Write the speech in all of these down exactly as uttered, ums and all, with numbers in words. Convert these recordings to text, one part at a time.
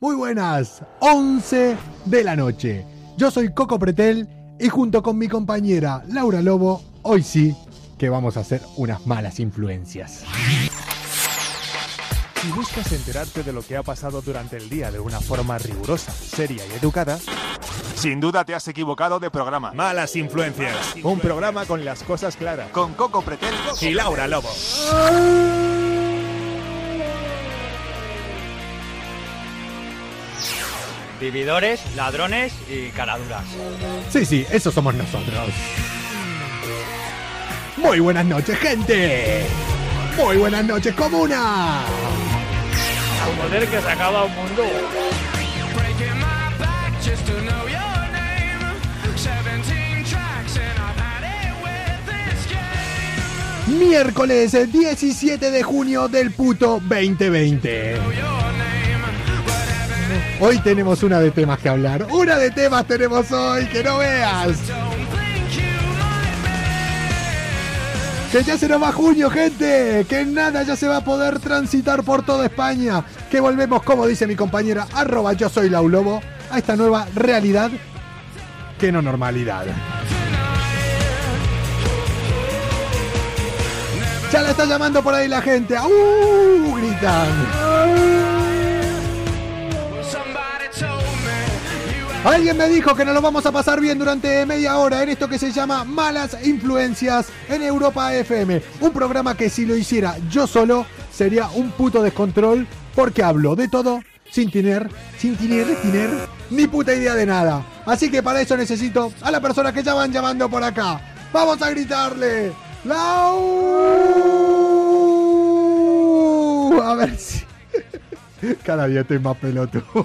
Muy buenas, once de la noche. Yo soy Coco Pretel y junto con mi compañera Laura Lobo, hoy sí que vamos a hacer unas malas influencias. Si buscas enterarte de lo que ha pasado durante el día de una forma rigurosa, seria y educada, sin duda te has equivocado de programa. Malas Influencias, un programa con las cosas claras, con Coco Pretel y Laura Lobo. Vividores, ladrones y caraduras. Sí, sí, esos somos nosotros. Muy buenas noches, gente. Muy buenas noches, comuna. Joder, que se acaba un mundo. Miércoles diecisiete de junio del puto veinte veinte. Hoy tenemos una de temas que hablar. Una de temas tenemos hoy, que no veas. Que ya se nos va junio, gente. Que nada, ya se va a poder transitar por toda España. Que volvemos, como dice mi compañera, arroba yo soy Laulobo, a esta nueva realidad que no normalidad. Ya la está llamando por ahí la gente. ¡Uh! Gritan. Alguien me dijo que nos lo vamos a pasar bien durante media hora en esto que se llama Malas Influencias en Europa F M. Un programa que si lo hiciera yo solo sería un puto descontrol porque hablo de todo sin tener, sin tener, tener ni puta idea de nada. Así que para eso necesito a la persona que ya van llamando por acá. ¡Vamos a gritarle! ¡Lau! A ver si... Cada día estoy más pelotudo.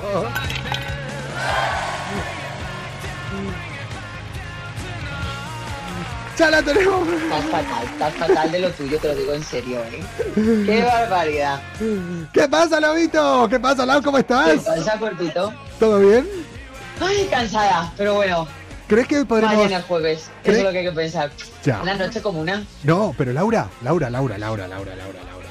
¡Ya la tenemos! Estás fatal, estás fatal de lo tuyo, te lo digo en serio, ¿eh? ¡Qué barbaridad! ¿Qué pasa, Lobito? ¿Qué pasa, Lau? ¿Cómo estás? ¿Qué pasa, cortito? ¿Todo bien? Ay, cansada, pero bueno. ¿Crees que podremos...? Mañana jueves, eso es lo que hay que pensar. Ya. Una noche comuna. No, pero Laura, Laura, Laura, Laura, Laura, Laura, Laura, Laura,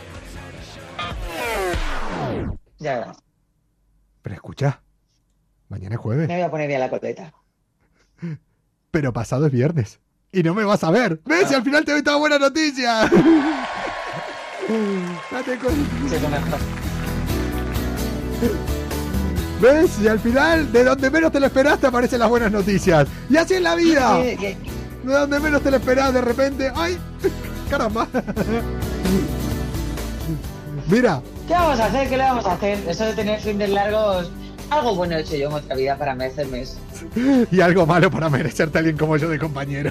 Laura. Ya verás. Pero escucha, mañana es jueves. Me voy a poner bien la coleta. Pero pasado es viernes. Y no me vas a ver. ¿Ves? Y al final te doy toda buena noticia. Date cuenta. Sí, eso mejor. ¿Ves? Y al final, de donde menos te lo esperaste, aparecen las buenas noticias. Y así es la vida. ¿Qué, qué? De donde menos te lo esperás, de repente. ¡Ay! ¡Caramba! Mira. ¿Qué vamos a hacer? ¿Qué le vamos a hacer? Eso de tener fines largos... Algo bueno he hecho yo en otra vida para merecerme eso. Y algo malo para merecerte a alguien como yo de compañero.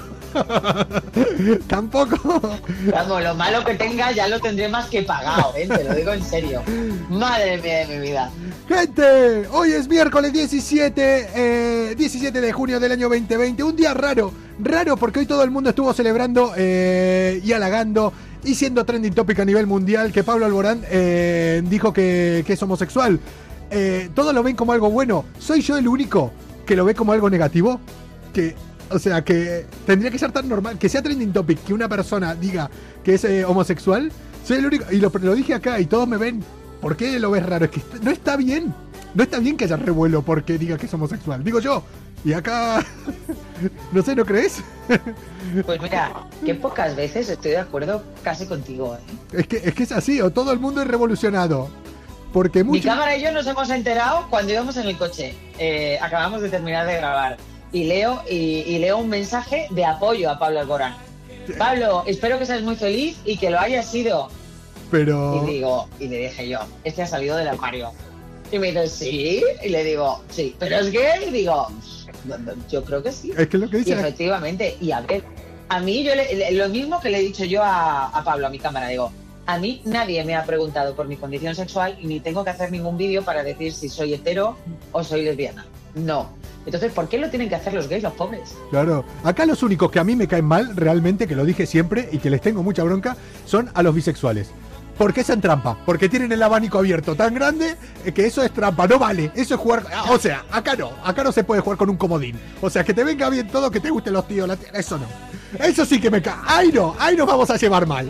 Tampoco. Vamos, lo malo que tenga ya lo tendré más que pagado, ¿eh? Te lo digo en serio. Madre mía de mi vida. Gente, hoy es miércoles diecisiete, eh, diecisiete de junio del año veinte veinte. Un día raro, raro porque hoy todo el mundo estuvo celebrando eh, y halagando y siendo trending topic a nivel mundial que Pablo Alborán eh, dijo que, que es homosexual. Eh, todos lo ven como algo bueno. ¿Soy yo el único que lo ve como algo negativo? Que, o sea, que tendría que ser tan normal, que sea trending topic, que una persona diga que es eh, homosexual. Soy el único, y lo, lo dije acá y todos me ven. ¿Por qué lo ves raro? Es que no está bien. No está bien que haya revuelo porque diga que es homosexual. Digo yo. Y acá... no sé, ¿no crees? Pues mira, que pocas veces estoy de acuerdo casi contigo, ¿eh? Es que, es que es así, o todo el mundo es revolucionado. Porque mucho... Mi cámara y yo nos hemos enterado cuando íbamos en el coche. Eh, acabamos de terminar de grabar. Y leo, y, y leo un mensaje de apoyo a Pablo Alborán. Pablo, espero que seas muy feliz y que lo hayas sido. Pero... Y digo, y le dije yo, este ha salido del armario. Y me dice, ¿sí? Y le digo, sí, ¿pero es gay? Y digo, yo creo que sí. Es que es lo que dice... Y efectivamente, y a ver, a mí yo le, lo mismo que le he dicho yo a, a Pablo, a mi cámara, digo, a mí nadie me ha preguntado por mi condición sexual y ni tengo que hacer ningún vídeo para decir si soy hetero o soy lesbiana. No. Entonces, ¿por qué lo tienen que hacer los gays, los pobres? Claro. Acá los únicos que a mí me caen mal, realmente, que lo dije siempre y que les tengo mucha bronca, son a los bisexuales. Porque es en trampa, porque tienen el abanico abierto tan grande que eso es trampa, no vale, eso es jugar, o sea, acá no, acá no se puede jugar con un comodín, o sea, que te venga bien todo, que te gusten los tíos, la tía, eso no, eso sí que me cae, ay no, ay nos vamos a llevar mal.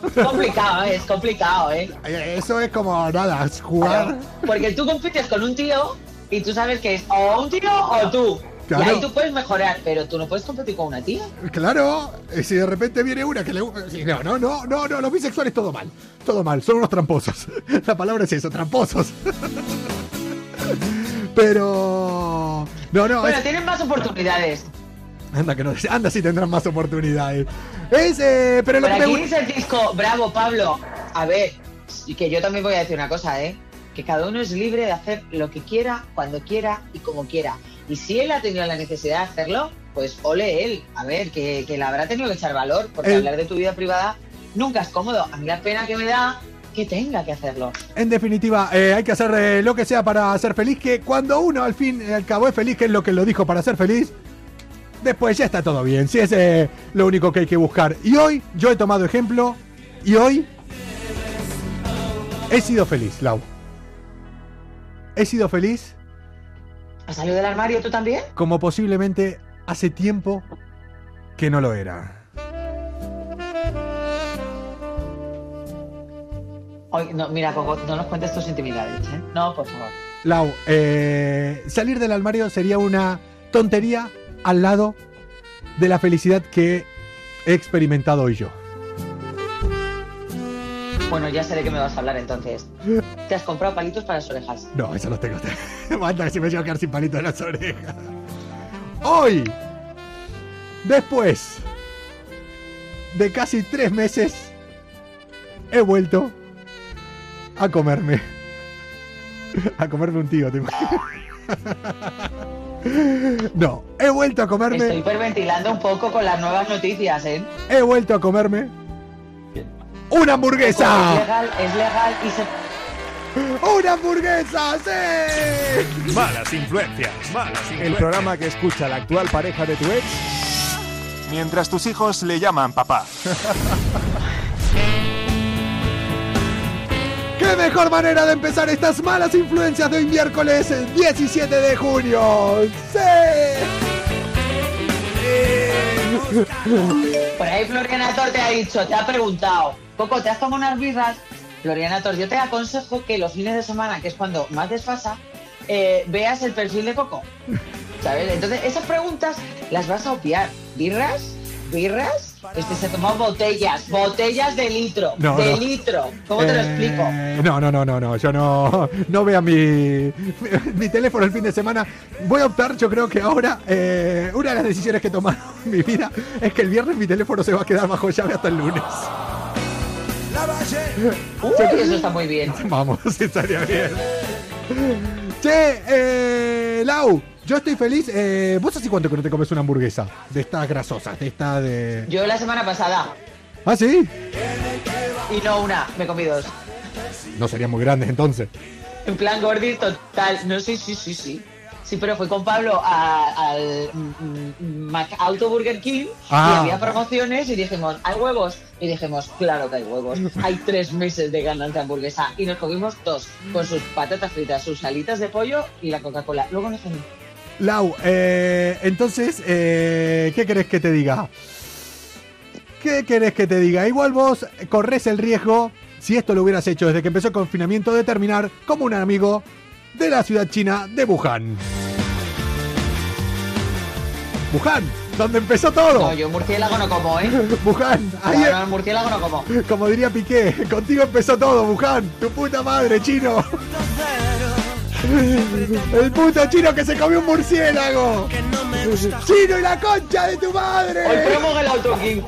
Es complicado, ¿eh? Es complicado, ¿eh? Eso es como nada, jugar. Claro, porque tú compites con un tío y tú sabes que es o un tío o tú. Claro. Y ahí tú puedes mejorar, pero tú no puedes competir con una tía. Claro, y si de repente viene una que le sí, no, no, no, no, no, los bisexuales todo mal. Todo mal, son unos tramposos. La palabra es eso, tramposos. Pero. No, no. Bueno, es... tienen más oportunidades. Anda, que no, anda si tendrán más oportunidades. Es, eh, pero lo Por que aquí me dice el disco, bravo Pablo. A ver, y que yo también voy a decir una cosa, ¿eh? Que cada uno es libre de hacer lo que quiera, cuando quiera y como quiera. Y si él ha tenido la necesidad de hacerlo, pues ole él. A ver, que, que le habrá tenido que echar valor, porque El... hablar de tu vida privada nunca es cómodo. A mí la pena que me da que tenga que hacerlo. En definitiva, eh, hay que hacer eh, lo que sea para ser feliz, que cuando uno al fin y al cabo es feliz, que es lo que lo dijo para ser feliz, después ya está todo bien, si es eh, lo único que hay que buscar. Y hoy yo he tomado ejemplo y hoy he sido feliz, Lau. He sido feliz. ¿Has salido del armario tú también? Como posiblemente hace tiempo que no lo era. Hoy, no, mira, Coco, no nos cuentes tus intimidades, ¿eh? No, por favor. Lau, eh, salir del armario sería una tontería al lado de la felicidad que he experimentado hoy yo. Bueno, ya sé de qué me vas a hablar entonces. ¿Te has comprado palitos para las orejas? No, eso no tengo. Manda que si me llevo a quedar sin palito en las orejas. Hoy, después de casi tres meses, he vuelto a comerme. A comerme un tío, ¿te imaginas? No, he vuelto a comerme. Estoy hiperventilando un poco con las nuevas noticias, ¿eh? He vuelto a comerme una hamburguesa. Es legal, es legal y se... ¡Una hamburguesa! ¡Sí! Malas influencias, malas influencias. El programa que escucha la actual pareja de tu ex mientras tus hijos le llaman papá. ¡Qué mejor manera de empezar estas malas influencias de hoy miércoles diecisiete de junio! ¡Sí! Por ahí Floriana Tor te ha dicho, te ha preguntado, Coco, ¿te has tomado unas birras? Floriana Tor, yo te aconsejo que los fines de semana, que es cuando más desfasa, eh, veas el perfil de Coco, ¿sabes? Entonces, esas preguntas las vas a obviar. ¿Birras? ¿Birras? Este se tomó botellas, botellas de litro, No, de no. litro. ¿Cómo te lo Eh, explico? No, no, no, no, no. Yo no, no vea mi, mi teléfono el fin de semana. Voy a optar, yo creo que ahora, eh, una de las decisiones que he tomado en mi vida es que el viernes mi teléfono se va a quedar bajo llave hasta el lunes. Uy, eso está muy bien. Vamos, estaría bien. Che, eh, Lau, yo estoy feliz. Eh, ¿Vos hace cuánto que no te comes una hamburguesa? De estas grasosas, de esta de... Yo la semana pasada, ¿Ah, sí? y no una, me comí dos. No serían muy grandes entonces. En plan gordis total. No, sí, sí, sí, sí. Sí, pero fui con Pablo a- al mm, mm, McAuto Burger King Ah. y había promociones y dijimos, ¿hay huevos? Y dijimos, claro que hay huevos. Hay tres meses de ganas de hamburguesa. Y nos comimos dos, con sus patatas fritas, sus alitas de pollo y la Coca-Cola. Luego no comí. Lau, eh, entonces, eh, ¿qué querés que te diga? ¿Qué querés que te diga? Igual vos corres el riesgo, si esto lo hubieras hecho desde que empezó el confinamiento, de terminar como un amigo de la ciudad china de Wuhan. Wuhan, donde empezó todo. No, yo murciélago no como, ¿eh? Wuhan, ahí, No, no, el murciélago no como. como diría Piqué, contigo empezó todo, Wuhan, tu puta madre, chino. El puto chino que se comió un murciélago. Chino y la concha de tu Hoy madre. promo el Auto King.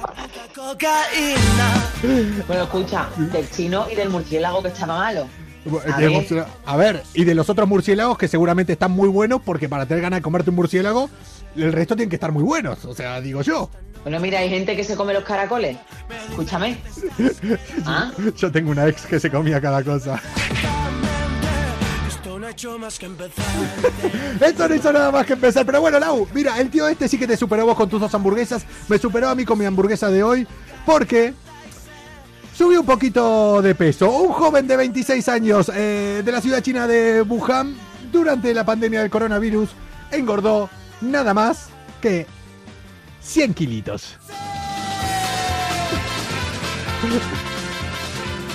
Bueno, escucha, del chino y del murciélago que estaba malo. A De ver. murciélago- A ver, y de los otros murciélagos que seguramente están muy buenos, porque para tener ganas de comerte un murciélago, el resto tienen que estar muy buenos. O sea, digo yo. Bueno, mira, hay gente que se come los caracoles. Escúchame. ¿Ah? Yo tengo una ex que se comía cada cosa. Esto no hizo nada más que empezar. Pero bueno, Lau, mira, el tío este sí que te superó vos con tus dos hamburguesas. Me superó a mí con mi hamburguesa de hoy. Porque subí un poquito de peso. Un joven de veintiséis años eh, de la ciudad china de Wuhan, durante la pandemia del coronavirus, engordó nada más que cien kilitos.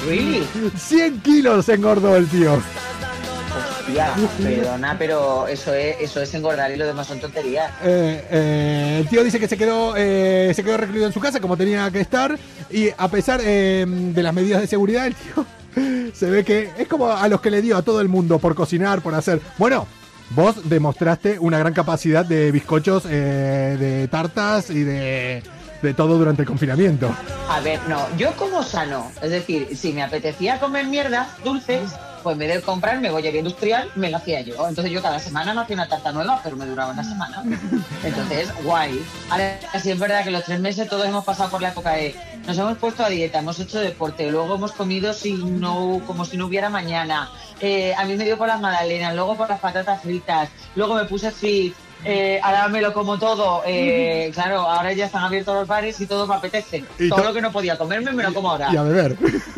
Really? cien kilos engordó el tío. Hostia, perdona, pero eso es, eso es engordar y lo demás son tonterías. Eh, eh, el tío dice que se quedó, eh, se quedó recluido en su casa como tenía que estar. Y a pesar eh, de las medidas de seguridad, el tío se ve que es como a los que le dio a todo el mundo por cocinar, por hacer. Bueno, vos demostraste una gran capacidad de bizcochos, eh, de tartas y de, de todo durante el confinamiento. A ver, no, yo como sano. Es decir, si me apetecía comer mierdas dulces, pues en vez de comprarme bollería industrial, me la hacía yo. Entonces yo cada semana me hacía una tarta nueva, pero me duraba una semana. Entonces, guay. Ahora sí es verdad que los tres meses todos hemos pasado por la época de nos hemos puesto a dieta, hemos hecho deporte, luego hemos comido si no, como si no hubiera mañana. Eh, a mí me dio por las magdalenas, luego por las patatas fritas, luego me puse fit. Eh, ahora me lo como todo. Eh, claro, ahora ya están abiertos los bares y todo me apetece. Y todo to- lo que no podía comerme me lo como ahora. Y a beber.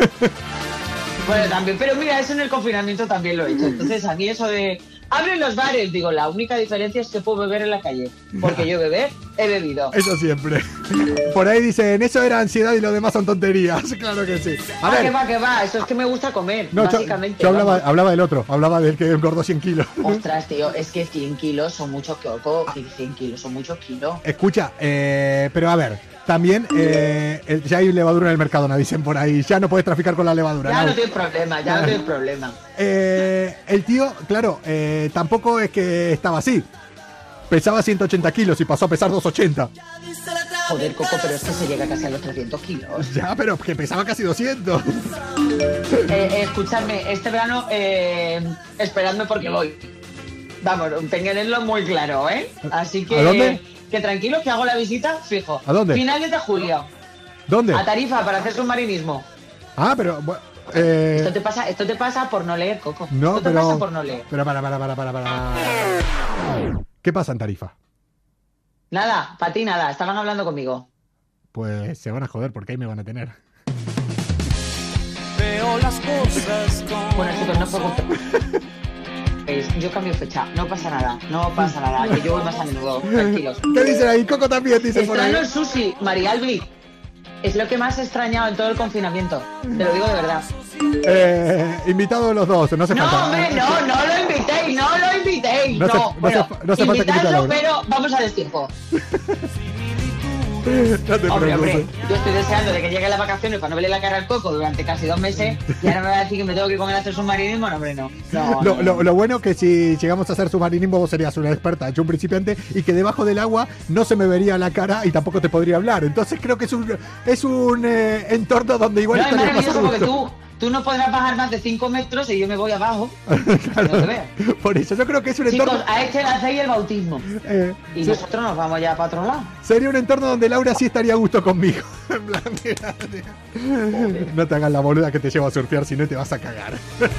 Bueno, también, pero mira, eso en el confinamiento también lo he hecho. Entonces, a mí eso de abren los bares, digo, la única diferencia es que puedo beber en la calle. Porque yo beber, he bebido. Eso siempre. Por ahí dicen, eso era ansiedad y lo demás son tonterías. Claro que sí. A Ah, ver. que va, que va, eso es que me gusta comer, No, yo, básicamente. yo hablaba, vamos. hablaba del otro, hablaba del que engordó cien kilos. Ostras, tío, es que cien kilos son muchos kilos. cien kilos son muchos kilos. Escucha, eh, pero a ver, también eh, el- ya hay levadura en el Mercadona, dicen por ahí. Ya no puedes traficar con la levadura. Ya ¿no? no tienes problema, ya no tienes problema. Eh, el tío, claro, eh, tampoco es que estaba así. Pesaba ciento ochenta kilos y pasó a pesar doscientos ochenta. Joder, Coco, pero es que se llega casi a los trescientos kilos. Ya, pero que pesaba casi doscientos. Eh, eh, escuchadme, este verano eh, esperadme porque voy. Vamos, tenganlo muy claro, ¿eh? Así que, ¿A dónde? que tranquilos que hago la visita, fijo. ¿A dónde? Finales de julio. ¿Dónde? A Tarifa para hacer submarinismo. Ah, pero... bu- eh, Esto te pasa, esto te pasa por no leer, Coco. no, esto te pero... pasa por no leer. Pero para, para, para, para, para. ¿Qué pasa en Tarifa? Nada, para ti nada, estaban hablando conmigo. Pues se van a joder porque ahí me van a tener. Veo las cosas como Bueno, chicos, no os preocupéis. Es- Yo cambio fecha, no pasa nada, no pasa nada, que yo voy más a menudo, tranquilos. ¿Qué dicen ahí? Coco también dice por ahí. Extraño el sushi, Marialbi. Es lo que más he extrañado en todo el confinamiento. Te lo digo de verdad. Eh, invitados los dos, no hace No, falta. hombre, no, no lo invitéis, no lo invitéis. No No, hace- no bueno, hace- no hace falta que invitadlo, invitadlo. pero vamos a destiempo. No te Hombre, hombre, preocupes. yo estoy deseando de que llegue las vacaciones para no verle la cara al Coco durante casi dos meses y ahora me va a decir que me tengo que ir con él a hacer submarinismo. No, hombre, no. No, Lo, no, lo- no. lo bueno que si llegamos a hacer submarinismo vos serías una experta, yo un principiante, y que debajo del agua no se me vería la cara y tampoco te podría hablar. Entonces creo que es un, es un eh, entorno donde igual No, es estaría más a maravilloso porque gusto. tú, tú no podrás bajar más de cinco metros y yo me voy abajo. Claro. No te veo. Por eso yo creo que es un Chicos, entorno... a este le hacéis el bautismo. eh, Y se- nosotros nos vamos ya para otro lado. sería un entorno donde Laura sí estaría a gusto conmigo. En plan, mira, mira. No te hagas la boluda que te llevo a surfear, si no te vas a cagar.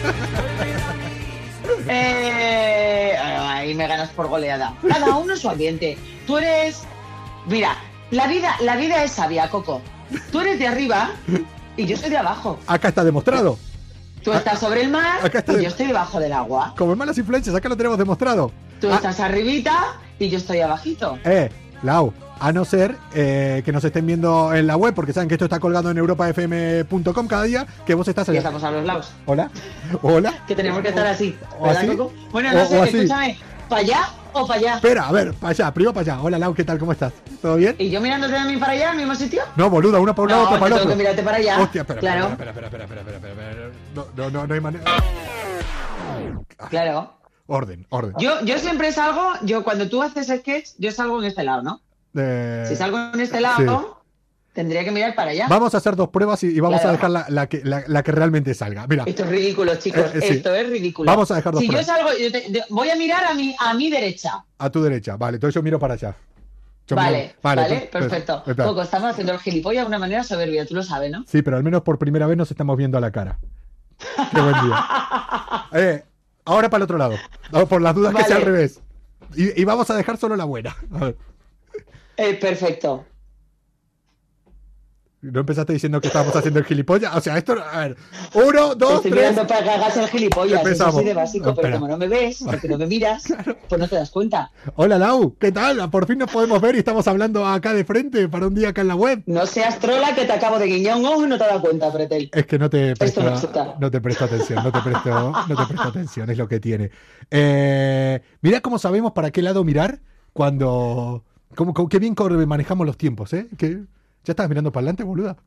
Eh, ahí me ganas por goleada. Cada uno su ambiente. Tú eres... Mira, la vida, la vida es sabia, Coco. Tú eres de arriba y yo soy de abajo. Acá está demostrado. Tú estás sobre el mar Acá está y de- yo estoy debajo del agua. Como en malas influencias, acá lo tenemos demostrado. Tú Ah, estás arribita y yo estoy abajito. Eh, Lau, a no ser eh, que nos estén viendo en la web, porque saben que esto está colgado en europa f m punto com cada día, que vos estás Y en... estamos a los lados. Hola, hola. Que tenemos que estar así. ¿O ¿Verdad, así? Coco? Bueno, O- no o sé, así. escúchame. ¿Para allá o para allá? Espera, a ver, para allá, primero para allá. Hola, Lau, ¿qué tal? ¿Cómo estás? ¿Todo bien? ¿Y yo mirándote de mí para allá, al mismo sitio? No, boluda, uno para un lado, No, otro para yo el tengo otro. que mirarte para allá. Hostia, espera, Claro. espera, espera, espera, espera, espera, espera, espera. No, no, no, no hay manera. Claro. Orden, orden. Yo, yo siempre salgo, yo cuando tú haces sketch, yo salgo en este lado, ¿no? Eh, Si salgo en este lado, sí. tendría que mirar para allá. Vamos a hacer dos pruebas y, y vamos Claro. a dejar la, la que, la, la que realmente salga. Mira, Esto es ridículo, chicos. Eh, eh, sí. Esto es ridículo. Vamos a dejar dos Si yo pruebas. salgo, yo te- de- voy a mirar a mi, a mi derecha. a tu derecha. Vale, entonces yo miro para allá. Yo Vale, miro- vale, entonces- perfecto. espera. Coco, estamos haciendo el gilipollas de una manera soberbia, tú lo sabes, ¿no? Sí, pero al menos por primera vez nos estamos viendo a la cara. Qué buen día. Eh, ahora para el otro lado. No, por las dudas que sea al Vale. revés. Y, y vamos a dejar solo la buena. A ver. Eh, perfecto. ¿No empezaste diciendo que estábamos haciendo el gilipollas? O sea, esto... A ver, uno, dos, Estoy tres... mirando para que hagas el gilipollas, Empezamos. eso sí de básico, No, pero espera. como no me ves, porque no me miras, pues no te das cuenta. Hola, Lau, ¿qué tal? Por fin nos podemos ver y estamos hablando acá de frente para un día acá en la web. No seas trola que te acabo de guiñar un ojo y no te das cuenta, Pretel. Es que no te presto, no resulta. no te presto atención, no te presto, no te presto atención, es lo que tiene. Eh, mirá cómo sabemos para qué lado mirar cuando... Cómo, cómo- qué bien cor- manejamos los tiempos, ¿eh? Que, ¿ya estabas mirando para adelante, boluda?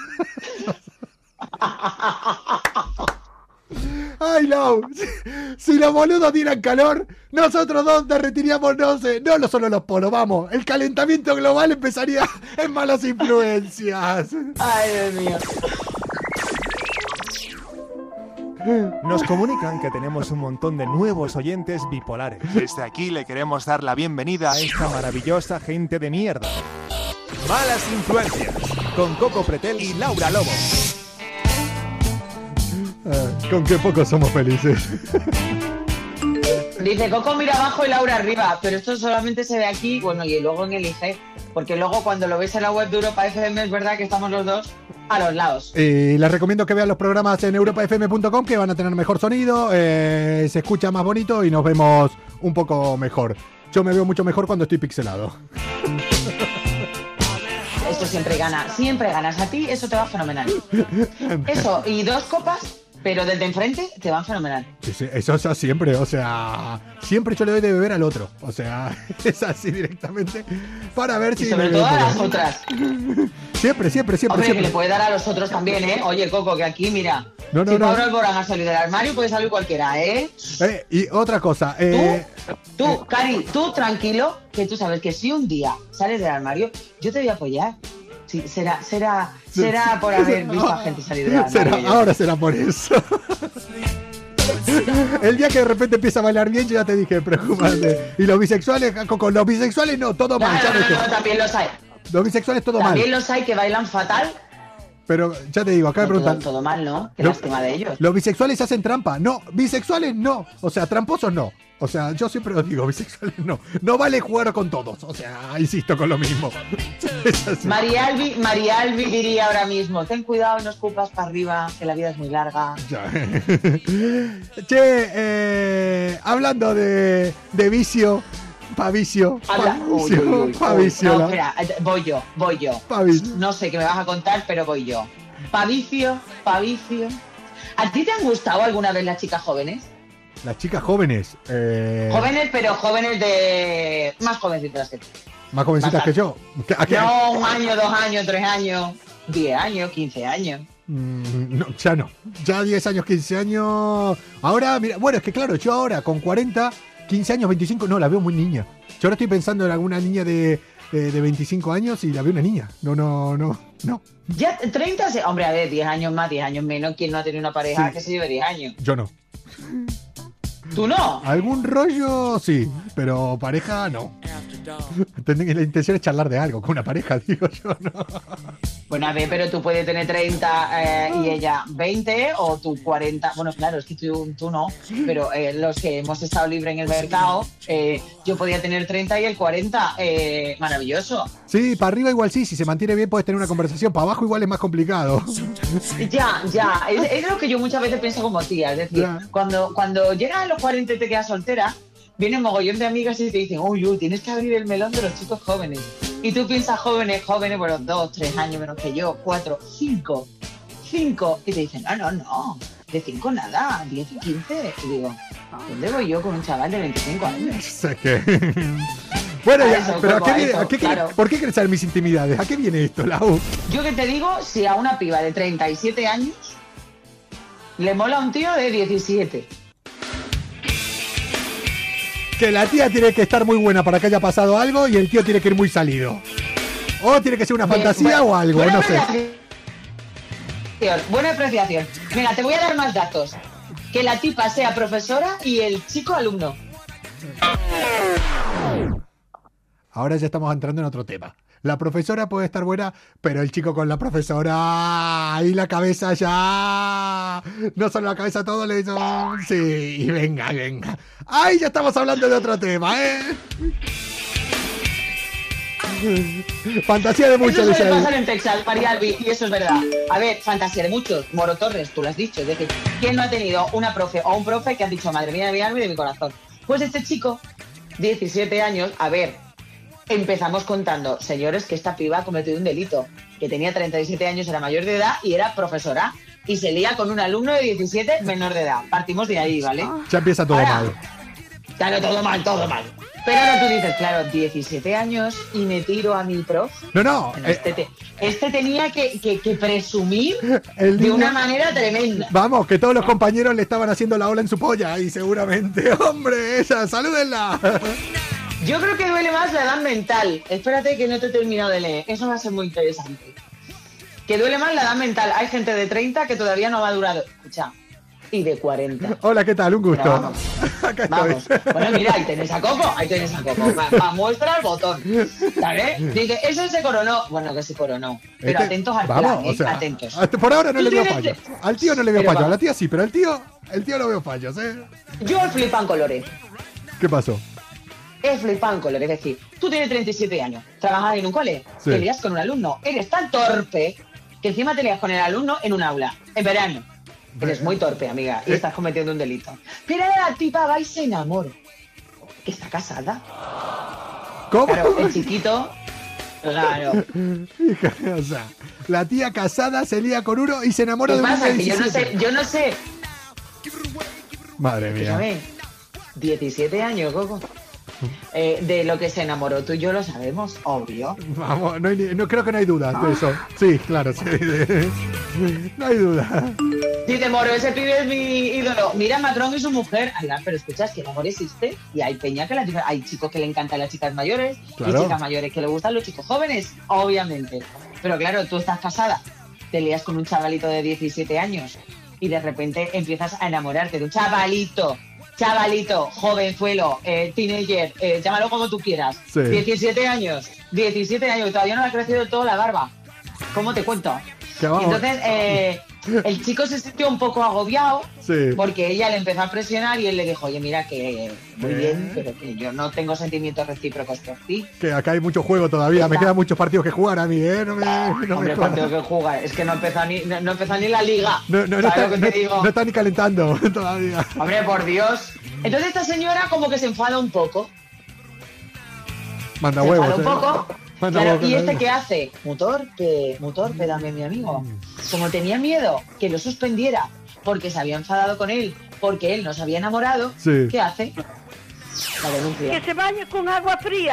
Ay, Lau, si, si los boludos tiran calor, nosotros dos derretiríamos, no sé, no lo solo los polos, vamos, el calentamiento global empezaría en malas influencias. Ay, Dios mío. Nos comunican que tenemos un montón de nuevos oyentes bipolares. Desde aquí le queremos dar la bienvenida A esta maravillosa gente de mierda. Malas influencias. Con Coco Pretel y Laura Lobo. Ah, con qué poco somos felices. Dice Coco mira abajo y Laura arriba, pero esto solamente se ve aquí, bueno, y luego en el I G, porque luego cuando lo ves en la web de Europa F M es verdad que estamos los dos a los lados. Y les recomiendo que vean los programas en europa f m punto com, que van a tener mejor sonido, eh, se escucha más bonito y nos vemos un poco mejor. Yo me veo mucho mejor cuando estoy pixelado. Esto siempre gana, siempre ganas a ti, eso te va fenomenal. Eso, y dos copas, pero desde enfrente te van fenomenal. Sí, sí, eso es siempre, o sea, siempre yo le doy de beber al otro. O sea, es así directamente para ver Y si... sobre me todo veo a mejor. las otras. Siempre, siempre, siempre, Hombre, que siempre. le puede dar a los otros también, ¿eh? Oye, Coco, que aquí, mira, No, no, si no. Pablo Alborán ha salido del armario, puede salir cualquiera, ¿eh? Eh, y otra cosa, eh, Tú, Cari, tú tranquilo, que tú sabes que si un día sales del armario, yo te voy a apoyar. Sí, será, será, será por haber visto a gente salir del armario. será, yo. ahora será por eso. El día que de repente empieza a bailar bien, yo ya te dije, preocúpate. Y los bisexuales, con los bisexuales no, todo No, mal. ya no, ves que- no, no, también los hay. Los bisexuales todo También mal. los hay que bailan fatal. Pero ya te digo, acá me No, todo, preguntan, todo mal, ¿no? Qué Lo- lástima de ellos. ¿los bisexuales hacen trampa? No, bisexuales no. O sea, tramposos no. O sea, yo siempre lo digo, bisexuales no. No vale jugar con todos. O sea, insisto con lo mismo. Es así. María Albi, María Albi diría ahora mismo, ten cuidado, no escupas para arriba, que la vida es muy larga. Ya. Che, eh, hablando de, de vicio, pa' vicio, pa' Habla. Uy, vicio, uy, uy, pa' uy. vicio, No, la- espera, voy yo, voy yo. pa' vicio. No sé qué me vas a contar, pero voy yo. Pavicio, Pavicio. ¿A ti te han gustado alguna vez las chicas jóvenes? Las chicas jóvenes, eh, Jóvenes, pero jóvenes de... más jovencitas que tú. más jovencitas que yo. ¿Qué- a qué- No, un año, dos años, tres años, diez años, quince años. Mm, no, ya no. Ya diez años, quince años. Ahora, mira, bueno, es que claro, yo ahora con cuarenta, quince años, veinticinco, no, la veo muy niña. Yo ahora estoy pensando en alguna niña de, de, de veinticinco años y la veo una niña. No, no, no, no. Ya treinta, se- hombre, a ver, diez años más, diez años menos. ¿Quién no ha tenido una pareja Sí. que se lleve diez años? Yo no. ¿Tú no? Algún rollo, sí, pero pareja no. Ten- La intención es charlar de algo con una pareja, digo yo, no. Bueno, a ver, pero tú puedes tener treinta eh, y ella veinte o tú cuarenta. Bueno, claro, es que tú, tú no, pero eh, los que hemos estado libre en el mercado, eh, yo podía tener treinta y el cuarenta. Eh, maravilloso. Sí, para arriba igual sí, si se mantiene bien puedes tener una conversación, para abajo igual es más complicado. Ya, ya. Es, es lo que yo muchas veces pienso como tía. Es decir, Ya. cuando, cuando llegas a los cuarenta y te quedas soltera, viene un mogollón de amigas y te dicen, uy, uy, tienes que abrir el melón de los chicos jóvenes. Y tú piensas jóvenes, jóvenes, bueno, dos, tres años menos que yo, cuatro, cinco, cinco. Y te dicen, no, no, no, de cinco nada, diez y quince. Y digo, ¿dónde voy yo con un chaval de veinticinco años? O sea que... Bueno, A ya, eso, pero ¿a Coco, qué a viene- eso, a qué quiere- claro. ¿por qué quieres saber mis intimidades? ¿A qué viene esto, Lau? Yo que te digo, si a una piba de treinta y siete años le mola un tío de diecisiete. Que la tía tiene que estar muy buena para que haya pasado algo y el tío tiene que ir muy salido. O tiene que ser una fantasía Bueno, o algo, buena no sé. apreciación, Buena apreciación. Mira, te voy a dar más datos. Que la tipa sea profesora y el chico alumno. Ahora ya estamos entrando en otro tema. La profesora puede estar buena, pero el chico con la profesora, ahí la cabeza ya... No solo la cabeza, todo le hizo... Sí, y venga, venga. Ahí ya estamos hablando de otro tema, ¿eh? Fantasía de muchos, Eso dice suele ahí. pasar en Texas, María Albi, y eso es verdad. A ver, fantasía de muchos. Moro Torres, tú lo has dicho. Es decir, ¿quién no ha tenido una profe o un profe que ha dicho, madre mía, María Albi de mi corazón? Pues este chico, diecisiete años, a ver, empezamos contando, señores, que esta piba ha cometido un delito, que tenía treinta y siete años, era mayor de edad y era profesora. Y se lía con un alumno de diecisiete menor de edad. Partimos de ahí, ¿vale? Ya empieza todo Ahora, mal. Claro, todo mal, todo mal. Pero ahora tú dices, claro, diecisiete años y me tiro a mi prof. No, no. Bueno, eh, este, te- este tenía que, que- que presumir El de niño- una manera tremenda. Vamos, que todos los compañeros le estaban haciendo la ola en su polla y seguramente, hombre, esa, salúdenla. Yo creo que duele más la edad mental. Espérate que no te he terminado de leer. Eso va a ser muy interesante. Que duele más la edad mental. Hay gente de treinta que todavía no ha madurado. Escucha. Y de cuarenta. Hola, ¿qué tal? Un gusto. Pero vamos. Acá estoy. Vamos. Bueno, mira, ahí tenés a Coco. Ahí tenés a Coco. Va, va, muestra el botón. ¿Sabes? Dice, eso se coronó. Bueno, que se coronó. Pero Este- atentos al vamos, plan, ¿eh? o sea, Atentos. hasta por ahora no Tú le veo tienes fallos. que- Al tío no le veo Pero fallos. A va. la tía sí, pero al tío, el tío lo veo fallos, ¿eh? Yo flipan colores. ¿Qué pasó? Es flipan colores. Es decir, tú tienes treinta y siete años, trabajas en un cole, Sí. te lías con un alumno, eres tan torpe que encima te lías con el alumno en un aula, en verano. Eres muy torpe, amiga, y estás cometiendo un delito. Pero ahora la tipa va y se enamora. Que está casada. ¿Cómo? Claro, el chiquito. Claro. Hija, o sea, la tía casada se lía con uno y se enamora ¿Qué de un pasa? niño de Que yo no diecisiete. sé, yo no sé. Madre mía. Escúchame, diecisiete años, Coco. Eh, de lo que se enamoró tú y yo lo sabemos, obvio. Vamos, no, hay ni- no creo que no hay dudas de eso. Sí, claro, sí. No hay duda. Dice Moro, ese pibe es mi ídolo. Mira Macron y su mujer. Ay, pero escuchas que el amor existe y hay peña que la hay chicos que le encantan las chicas mayores Claro. y chicas mayores que le gustan los chicos jóvenes, obviamente. Pero claro, tú estás casada, te lías con un chavalito de diecisiete años y de repente empiezas a enamorarte de un chavalito. Chavalito, jovenzuelo, eh, teenager, eh, llámalo como tú quieras. Sí. diecisiete años, diecisiete años, y todavía no le ha crecido del todo la barba. ¿Cómo te cuento? Que vamos. Y entonces, eh, el chico se sintió un poco agobiado Sí. porque ella le empezó a presionar y él le dijo, oye, mira que muy ¿Eh? bien, pero que yo no tengo sentimientos recíprocos por ti. Que acá hay mucho juego todavía. Me Está. quedan muchos partidos que jugar a mí, ¿eh? No me, no me Hombre, jodas. cuánto que jugar, es que no empezó ni, no, no empezó ni la liga. No, no, no, ¿Sabes está, lo que no- te digo? no está ni calentando todavía. Hombre, por Dios. Entonces esta señora como que se enfada un poco. Manda se huevos. enfada un ¿eh? poco. Manda Claro, huevos, ¿y este manda qué hace? Muy torpe, muy torpe también mi amigo. Como tenía miedo que lo suspendiera porque se había enfadado con él, porque él no se había enamorado, Sí. ¿qué hace? La denuncia. Que se bañe con agua fría.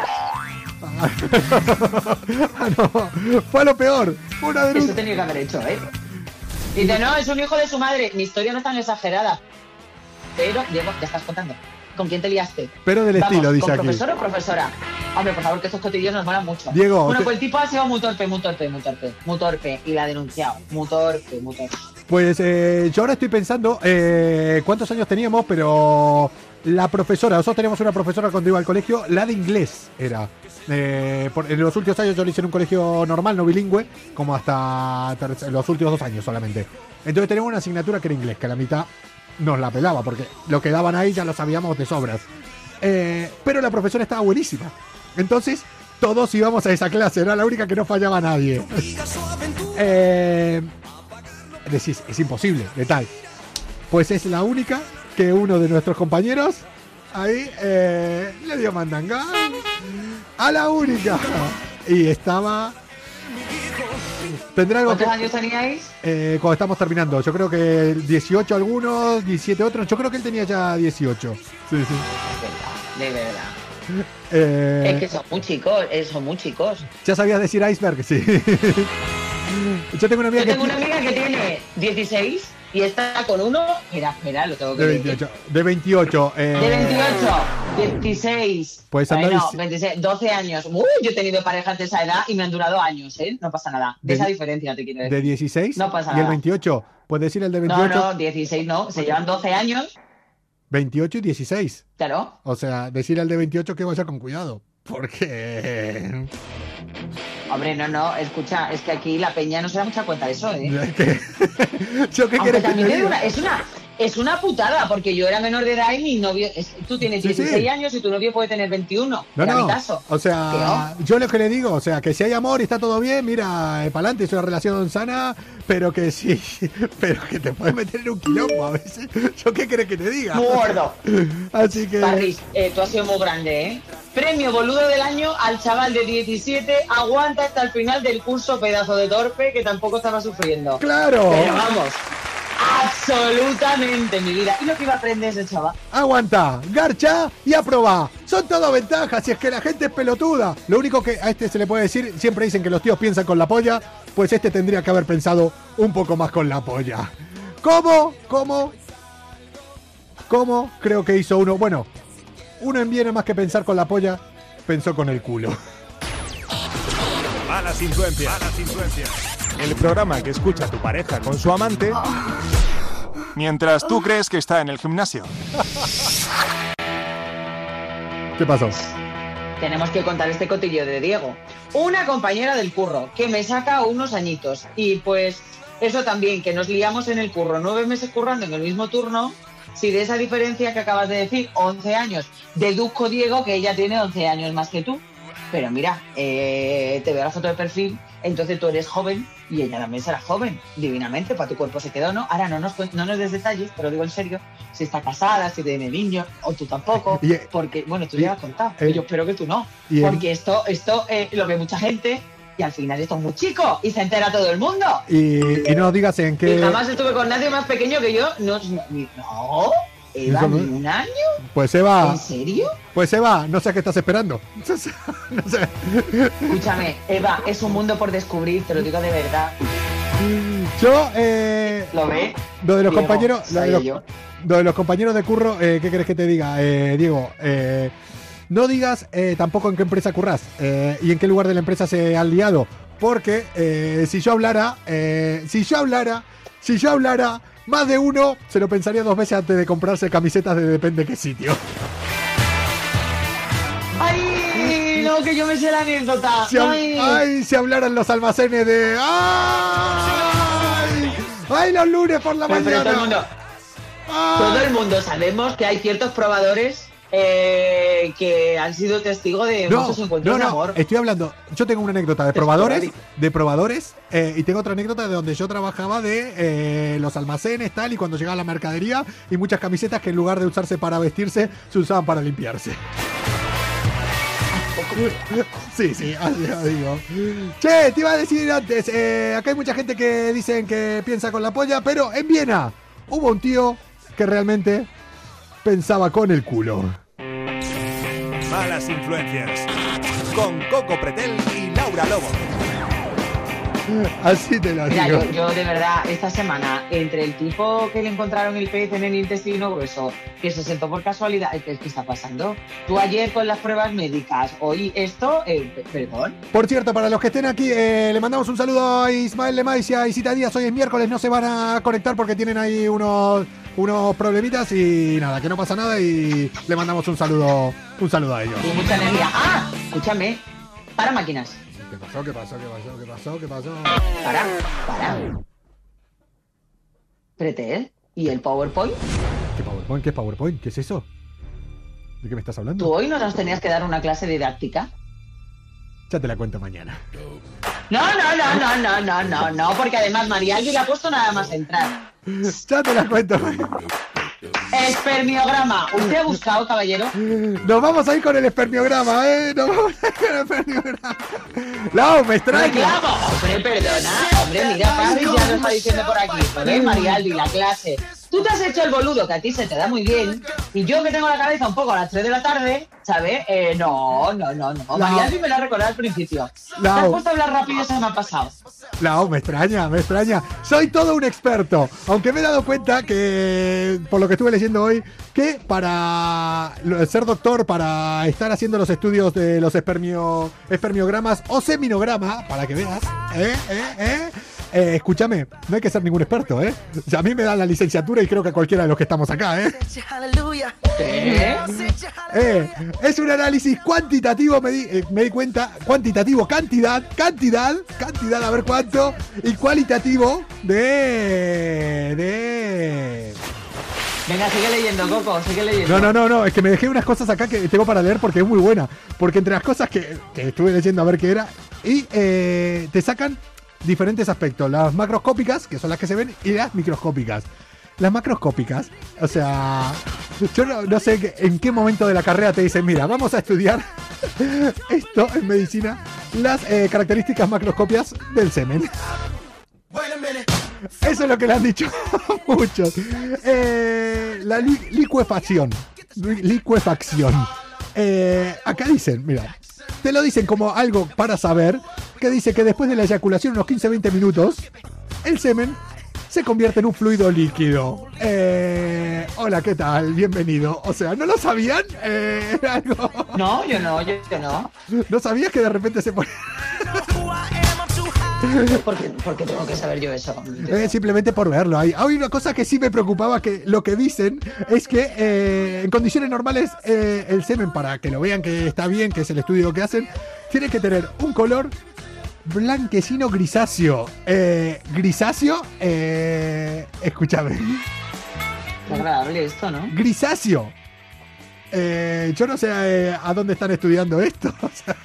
Ah, no. Fue a lo peor. Una Eso denuncia. tenía que haber hecho, ¿eh? Dice, no, es un hijo de su madre. Mi historia no es tan exagerada. Pero, Diego, ya estás contando. ¿Con quién te liaste? Pero del Vamos, estilo, dice ¿con aquí. profesor o profesora? Hombre, por favor, que estos cotillos nos molan mucho. Diego, Bueno, te- pues el tipo ha sido muy torpe, muy torpe, muy torpe, muy torpe. Y la ha denunciado. Muy torpe, muy torpe. Pues eh, yo ahora estoy pensando eh, cuántos años teníamos, pero la profesora, nosotros teníamos una profesora cuando iba al colegio, la de inglés era. Eh, por- en los últimos años yo lo hice en un colegio normal, no bilingüe, como hasta ter- los últimos dos años solamente. Entonces teníamos una asignatura que era inglés, que a la mitad nos la pelaba, porque lo que daban ahí ya lo sabíamos de sobras. Eh, pero la profesora estaba buenísima. Entonces todos íbamos a esa clase, era la única que no fallaba a nadie. eh, Decís, es imposible, de tal. Pues es la única que uno de nuestros compañeros ahí eh, le dio mandanga a la única. Y estaba... Tendrá algo que... ¿Cuántos años teníais? eh, cuando estamos terminando, yo creo que dieciocho algunos, diecisiete otros, yo creo que él tenía ya dieciocho. Sí, sí. De verdad, de verdad. Eh, Es que son muy chicos, eh, son muy chicos. ¿Ya sabías decir iceberg? Sí. Yo tengo una amiga Yo que tengo una amiga que tiene dieciséis y está con uno. Mira, mira, lo tengo que de decir. veintiocho. De veintiocho. eh, De veintiocho, dieciséis. Pues anda Bueno, dici- veintiséis, doce años. Uy, yo he tenido parejas de esa edad y me han durado años, ¿eh? No pasa nada. De, De- esa diferencia te quiero decir. De dieciséis No pasa y el nada. veintiocho. Puedes decir el de No, veintiocho. no, dieciséis no. Se llevan doce años, veintiocho y dieciséis. claro. O sea, decir el de veintiocho que vaya con cuidado. Porque. Hombre, no, no, escucha, es que aquí la peña no se da mucha cuenta de eso, ¿eh? Es que- ¿Yo qué Aunque quieres que también te te digo diga? una- es una es una putada, porque yo era menor de edad y mi novio, es- tú tienes Sí, sí. dieciséis años y tu novio puede tener veintiuno. No, era no. mi caso. O sea, yo lo que le digo, o sea, que si hay amor y está todo bien, mira, eh, para adelante, es una relación sana, pero que sí, pero que te puedes meter en un quilombo a veces. ¿Yo qué querés que te diga? Muy gordo. Así que. Parris, eh, tú has sido muy grande, ¿eh? Premio boludo del año al chaval de diecisiete, aguanta hasta el final del curso, pedazo de torpe, que tampoco estaba sufriendo. ¡Claro! Pero vamos, absolutamente, mi vida. ¿Y lo que iba a aprender ese chaval? Aguanta, garcha y aprobá. Son todo ventajas si es que la gente es pelotuda. Lo único que a este se le puede decir, siempre dicen que los tíos piensan con la polla, pues este tendría que haber pensado un poco más con la polla. ¿Cómo? ¿Cómo? ¿Cómo? Creo que hizo uno. Bueno, uno en Viena más que pensar con la polla, pensó con el culo. Malas influencias. Malas influencias. El programa que escucha tu pareja con su amante. Mientras tú crees que está en el gimnasio. ¿Qué pasó? Tenemos que contar este cotillo de Diego. Una compañera del curro que me saca unos añitos. Y pues eso también, que nos liamos en el curro, nueve meses currando en el mismo turno. Si de esa diferencia que acabas de decir, once años, deduzco, Diego, que ella tiene once años más que tú. Pero mira, eh, te veo la foto de perfil, entonces tú eres joven y ella también será joven, divinamente, para tu cuerpo se quedó, ¿no? Ahora no nos, cuen- no nos des detalles, pero digo en serio, si está casada, si tiene niños, o tú tampoco, Y, eh, porque, bueno, tú ya lo has contado, eh, yo espero que tú no, y, eh, porque esto, esto eh, lo ve mucha gente y al final esto es muy chico y se entera todo el mundo. Y, y no digas en Y qué. jamás estuve con nadie más pequeño que yo, no, no, Eva, Eso no- ni un año, Pues Eva. ¿en serio? Pues Eva, no sé a qué estás esperando. No sé. Escúchame, Eva, es un mundo por descubrir, te lo digo de verdad. Yo, eh, ¿Lo ve? lo de los Diego, compañeros, lo de sabía los, yo. lo de los compañeros de curro, eh, ¿qué querés que te diga, eh, Diego? Eh, no digas eh, tampoco en qué empresa currás eh, y en qué lugar de la empresa se han liado, porque eh, si yo hablara, eh, si yo hablara, si yo hablara, más de uno se lo pensaría dos veces antes de comprarse camisetas de depende qué sitio. ¡Ay! No, que yo me sé la anécdota. Si, hab- ¡Ay! ay, si hablaran los almacenes de... ¡Ay! ¡Ay, los lunes por la Pero, pero mañana! todo el mundo, ¡Ay! todo el mundo sabemos que hay ciertos probadores eh, que han sido testigos de No, muchos encuentros no, de no, amor. estoy hablando. Yo tengo una anécdota de Es probadores, esporádico. de probadores, eh, y tengo otra anécdota de donde yo trabajaba de eh, los almacenes, tal, y cuando llegaba la mercadería, y muchas camisetas que en lugar de usarse para vestirse, se usaban para limpiarse. Sí, sí, así lo digo. Che, te iba a decir antes, eh, acá hay mucha gente que dicen que piensa con la polla, pero en Viena hubo un tío que realmente pensaba con el culo. Malas influencias. Con Coco Pretel y Laura Lobo. Así te lo Mira, digo. yo, yo de verdad, esta semana, entre el tipo que le encontraron el pez en el intestino grueso, que se sentó por casualidad, ¿qué, qué está pasando? Tú ayer con las pruebas médicas, hoy esto, eh, p- perdón. Por cierto, para los que estén aquí, eh, le mandamos un saludo a Ismael Lemais y a Isita Díaz. Hoy es miércoles, no se van a conectar porque tienen ahí unos, unos problemitas y nada, que no pasa nada y le mandamos un saludo, un saludo a ellos. Y mucha energía. ¡Ah! Escúchame, para máquinas. ¿Qué pasó? ¿Qué pasó? ¿Qué pasó? ¿Qué pasó? ¿Qué pasó? Para, para. Pretel, ¿y el PowerPoint? ¿Qué PowerPoint? ¿Qué es PowerPoint? ¿Qué es eso? ¿De qué me estás ¿Tú hablando? hoy no nos tenías que dar una clase didáctica? Ya te la cuento mañana. No, no, no, no, no, no, no, no, porque además María Albi le ha puesto nada más entrar. Ya te la cuento mañana. Espermiograma. ¿Usted ha buscado, caballero? Nos vamos a ir con el espermiograma, ¿eh? Nos vamos a ir con el espermiograma. Lau, me extraña. ¡Reclamo! Hombre, perdona. Hombre, mira, Parris ya lo está diciendo por aquí. Joder, María Albi, la clase. Tú te has hecho el boludo, que a ti se te da muy bien. Y yo que tengo la cabeza un poco a las tres de la tarde, ¿sabes? Eh, no, no, no, no. María Albi me lo ha recordado al principio. Te Lau. has puesto a hablar rápido y se me ha pasado. Lau, me extraña, me extraña. Soy todo un experto. Aunque me he dado cuenta que, por lo que estuve leyendo hoy, que para lo- ser doctor, para estar haciendo los estudios de los espermio, espermiogramas o seminograma, para que veas, ¿eh? ¿eh? ¿eh? Eh, escúchame, no hay que ser ningún experto, ¿eh? O sea, a mí me dan la licenciatura y creo que a cualquiera de los que estamos acá, ¿eh? ¿Qué? Eh, es un análisis cuantitativo, me di, eh, me di cuenta, cuantitativo, cantidad, cantidad, cantidad, a ver cuánto, y cualitativo de... de... Venga, sigue leyendo, Coco, sigue leyendo. No, no, no, no, es que me dejé unas cosas acá que tengo para leer porque es muy buena. Porque entre las cosas que, que estuve leyendo a ver qué era, y eh, te sacan diferentes aspectos. Las macroscópicas, que son las que se ven, y las microscópicas. Las macroscópicas, o sea, yo no, no sé que, en qué momento de la carrera te dicen, mira, vamos a estudiar esto en medicina, las eh, características macroscópicas del semen. Eso es lo que le han dicho muchos. Eh, la li licuefacción. Licuefacción. Eh, acá dicen, mira, te lo dicen como algo para saber, que dice que después de la eyaculación, unos quince a veinte minutos, el semen se convierte en un fluido líquido. Eh, hola, ¿qué tal? Bienvenido. O sea, ¿no lo sabían? Eh, algo... No, yo no, yo, yo no. ¿No sabías que de repente se pone...? ¿Por qué, por qué tengo que saber yo eso? Eh, simplemente por verlo. Hay, hay una cosa que sí me preocupaba, que lo que dicen es que eh, en condiciones normales eh, el semen, para que lo vean que está bien, que es el estudio que hacen, tiene que tener un color blanquecino grisáceo. Eh, grisáceo, eh, escúchame. Qué agradable esto, ¿no? Grisáceo. Eh, yo no sé eh, a dónde están estudiando esto. O sea...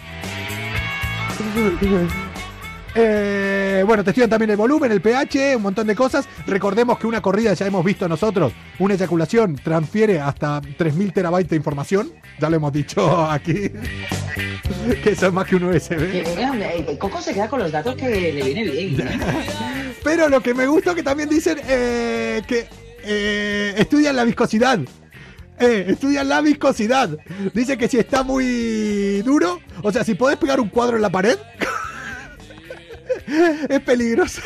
Eh, bueno, te estudian también el volumen, el pH, un montón de cosas. Recordemos que una corrida, ya hemos visto nosotros, una eyaculación transfiere hasta tres mil terabytes de información. Ya lo hemos dicho aquí. Que eso es más que un U S B. Que Coco se queda con los datos que le viene bien. Pero lo que me gustó que también dicen eh, que eh, estudian la viscosidad. Eh, estudian la viscosidad. Dice que si está muy duro, o sea, si podés pegar un cuadro en la pared... Es peligroso.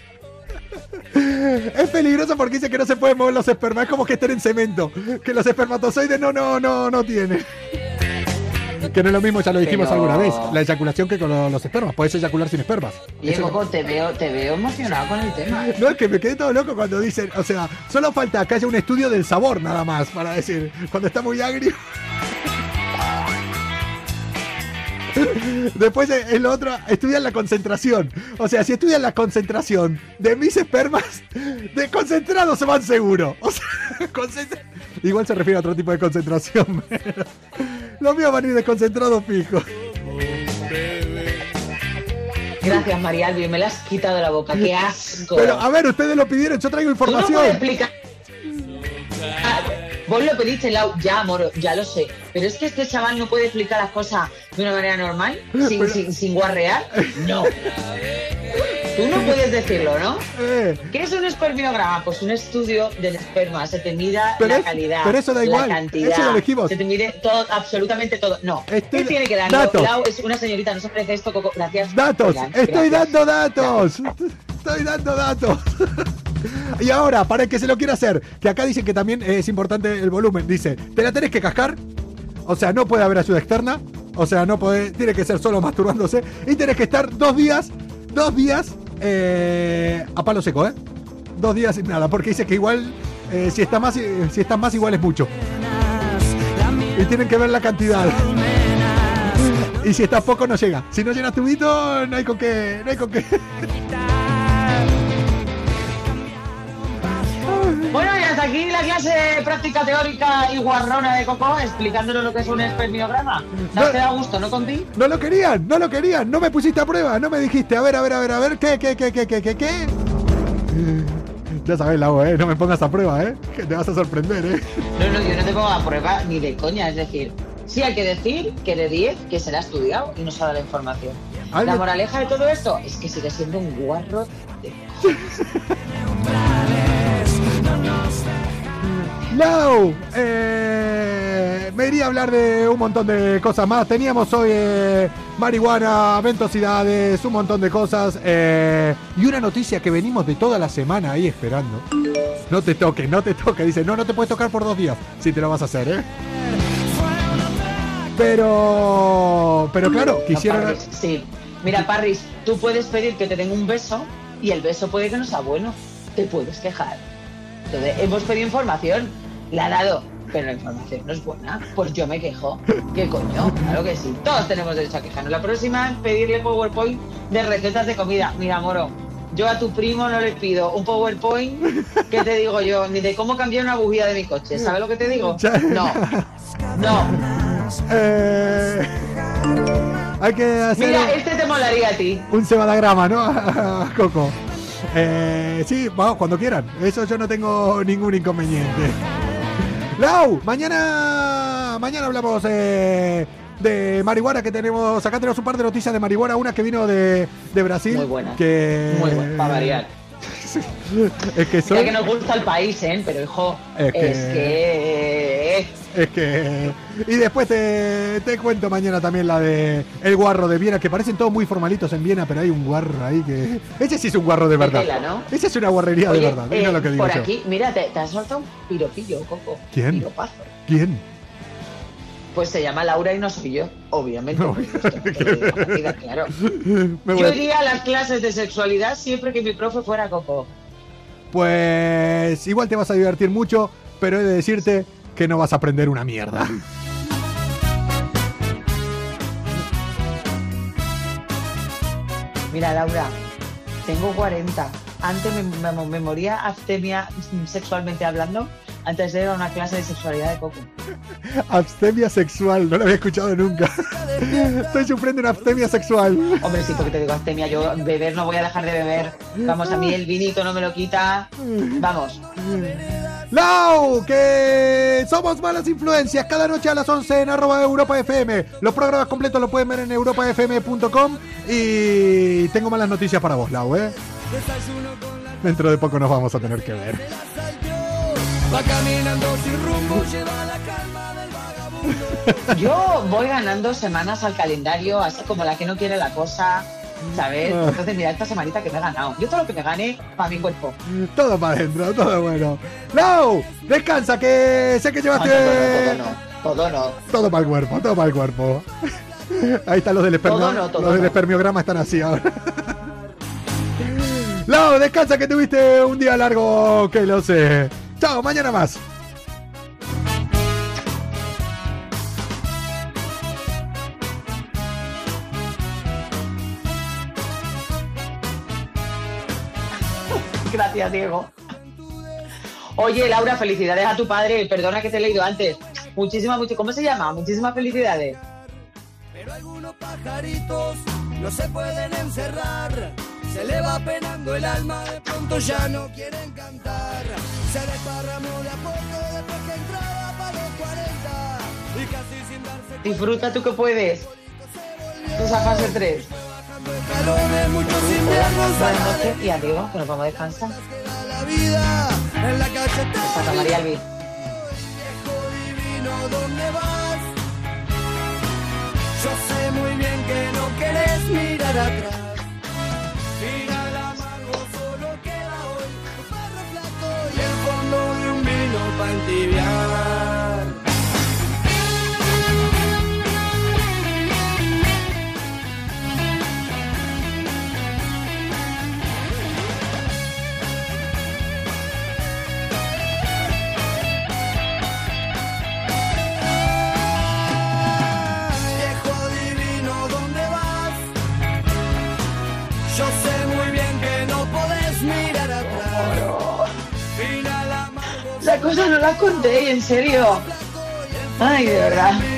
Es peligroso porque dice que no se pueden mover los espermas. Es como que estén en cemento. Que los espermatozoides no, no, no, no tienen. Que no es lo mismo, ya lo dijimos Pero... alguna vez. La eyaculación que con los, los espermas. Puedes eyacular sin espermas. Y Coco, no... te veo, te veo emocionado con el tema. No, es que me quedé todo loco cuando dicen, o sea, solo falta que haya un estudio del sabor nada más para decir, cuando está muy agrio. Después el otro, estudian la concentración. O sea, si estudian la concentración de mis espermas, de concentrados se van seguro. O sea, concentra... igual se refiere a otro tipo de concentración. Pero... los míos van a ir de concentrados fijos. Gracias, María Albi, me la has quitado de la boca. ¡Qué asco! Pero, a ver, ustedes lo pidieron, yo traigo información. ¿Tú no puedes explicar? Ah, vos lo pediste, Lau, ya, moro, ya lo sé. Pero es que este chaval no puede explicar las cosas de una manera normal, sin, pero... sin, sin guarrear. No. Tú no puedes decirlo, ¿no? Eh. ¿Qué es un espermiograma? Pues un estudio del esperma. Se te mida pero la es, calidad, pero eso da igual. la cantidad. Eso lo elegimos. Se te mide todo, absolutamente todo. No. Estoy... ¿Qué tiene que dar? Datos. Lau es una señorita, no se ofrece esto, Coco. Gracias. Datos. Oigan, Estoy gracias. dando datos. Gracias. Estoy dando datos. Y ahora, para el que se lo quiera hacer, que acá dicen que también es importante el volumen. Dice, ¿te la tenés que cascar? O sea, no puede haber ayuda externa. O sea, no puede, tiene que ser solo masturbándose. Y tenés que estar dos días, dos días eh, a palo seco, ¿eh? Dos días sin nada, porque dice que igual, eh, si está más, si está más igual es mucho. Y tienen que ver la cantidad. Y si está poco no llega. Si no llenas tubito, no hay con qué, no hay con qué. Bueno, y hasta aquí la clase práctica teórica y guarrona de Coco, explicándonos lo que es un espermiograma. ¿Te has quedado a gusto, no, Conti? No lo querían, no lo querían, no me pusiste a prueba, no me dijiste, a ver, a ver, a ver, a ver, ¿qué, qué, qué, qué, qué, qué, qué? Ya sabes, Lau, ¿eh? No me pongas a prueba, ¿eh? Que te vas a sorprender, ¿eh? No, no, yo no te pongo a prueba ni de coña, es decir, sí hay que decir que de diez que se la ha estudiado y nos ha dado la información. ¿Alguien? La moraleja de todo esto es que sigue siendo un guarro de Lau, eh, me iría a hablar de un montón de cosas más. Teníamos hoy eh, marihuana, ventosidades, un montón de cosas eh, y una noticia que venimos de toda la semana ahí esperando. No te toques, no te toques. Dice, no, no te puedes tocar por dos días. Si te lo vas a hacer, ¿eh? Pero, pero claro, quisieron... No, Parris, sí. Mira, Parris, tú puedes pedir que te den un beso y el beso puede que no sea bueno. Te puedes quejar. Entonces, hemos pedido información, la ha dado, pero la información no es buena. Pues yo me quejo. ¿Qué coño? Claro que sí. Todos tenemos derecho a quejarnos. La próxima es pedirle PowerPoint de recetas de comida. Mira, moro, yo a tu primo no le pido un PowerPoint, ¿qué te digo yo? Ni de cómo cambiar una bujía de mi coche. ¿Sabes lo que te digo? No. No. Eh, hay que hacer... Mira, este te molaría a ti. Un cebadagrama, ¿no? Coco. Eh, sí, vamos, cuando quieran. Eso yo no tengo ningún inconveniente. Lau, mañana mañana hablamos eh, de marihuana, que tenemos, acá tenemos un par de noticias de marihuana, una que vino de, de Brasil. Muy buena. Que, Muy buena, para variar. Es que son... Ya que nos gusta el país, ¿eh? Pero hijo, Es que... es que... Es que... Y después te, te cuento mañana también la de el guarro de Viena, que parecen todos muy formalitos en Viena, pero hay un guarro ahí que... Ese sí es un guarro de verdad. Tela, ¿no? Ese es una guarrería Oye, de verdad. Mira eh, lo que digo por yo. aquí, mira, te, te has soltado un piropillo, Coco. ¿Quién? Piropazo. ¿Quién? Pues se llama Laura y no soy yo, obviamente. No. Por supuesto, pero partida, claro. Me voy Yo a- iría a las clases de sexualidad siempre que mi profe fuera Coco. Pues igual te vas a divertir mucho, pero he de decirte que no vas a aprender una mierda. Mira, Laura, tengo cuarenta. Antes me, me, me moría abstemia sexualmente hablando, antes de ir a una clase de sexualidad de Coco. Abstemia sexual, no lo había escuchado nunca. Estoy sufriendo una abstemia sexual. Hombre, sí, porque te digo abstemia, yo beber no voy a dejar de beber. Vamos, a mí el vinito no me lo quita. Vamos. Lau, que somos Malas Influencias, cada noche a las once en arroba Europa F M. Los programas completos los pueden ver en europa f m punto com. Y tengo malas noticias para vos, Lau, ¿eh? Dentro de poco nos vamos a tener que ver. Va caminando sin rumbo, lleva la calma del vagabundo. Yo voy ganando semanas al calendario, así como la que no quiere la cosa, ¿sabes? Entonces, mira, esta semanita que me he ganado. Yo todo lo que me gane, para mi cuerpo. Todo para adentro, todo bueno. Lau, descansa, que sé que No, llevaste... todo no, todo no, todo no. Todo para el cuerpo, todo para el cuerpo. Ahí están los del espermio, Todo no, todo los del no. espermiograma están así ahora. Lau, descansa que tuviste un día largo, que lo sé. Chao, mañana más. Gracias, Diego. Oye, Laura, felicidades a tu padre. Perdona que te he leído antes. Muchísimas, muchísimas. ¿Cómo se llama? Muchísimas felicidades. Pero algunos pajaritos no se pueden encerrar. Se le va penando el alma, de pronto ya no quieren cantar. Se desparramó de a poco después que entraba para los cuarenta. Y casi sin darse cuenta, Disfruta tú que puedes. Esa fase tres. bajando escalones, muchos inviernos Buenas a noches y adiós, que nos vamos a descansar. queda la vida en la calle. Santa María Albi. Viejo divino, ¿dónde vas? Yo sé muy bien que no querés mirar atrás. Final amargo, solo queda hoy tu perro flaco y el fondo de un vino para entibiar. Viejo divino, ¿dónde vas? Yo sé muy bien que no podés mirar atrás. Final amargo, La cosa no la conté, en serio. Ay, de verdad.